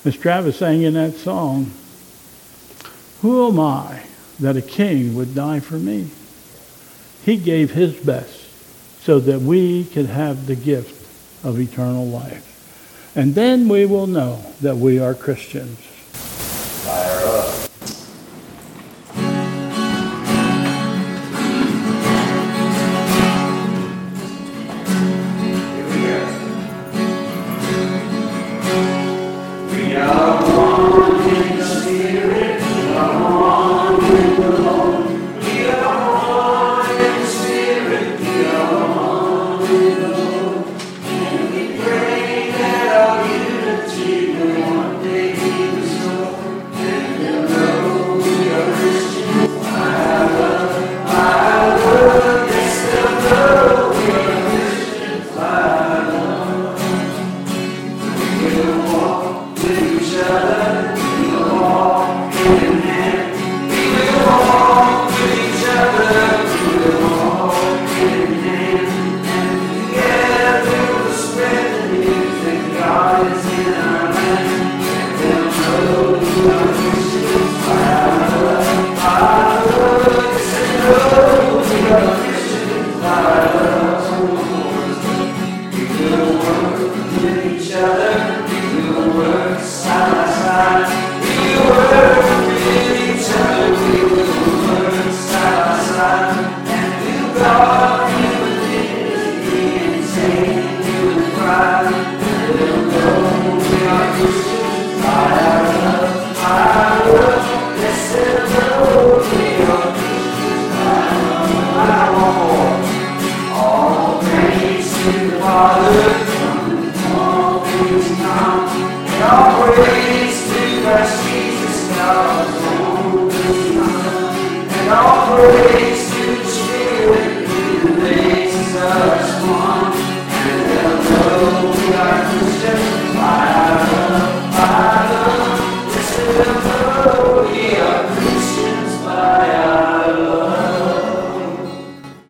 As Travis sang in that song, who am I that a king would die for me? He gave his best so that we could have the gift of eternal life. And then we will know that we are Christians. Fire up. Praise to the Spirit, who makes us one, and they'll know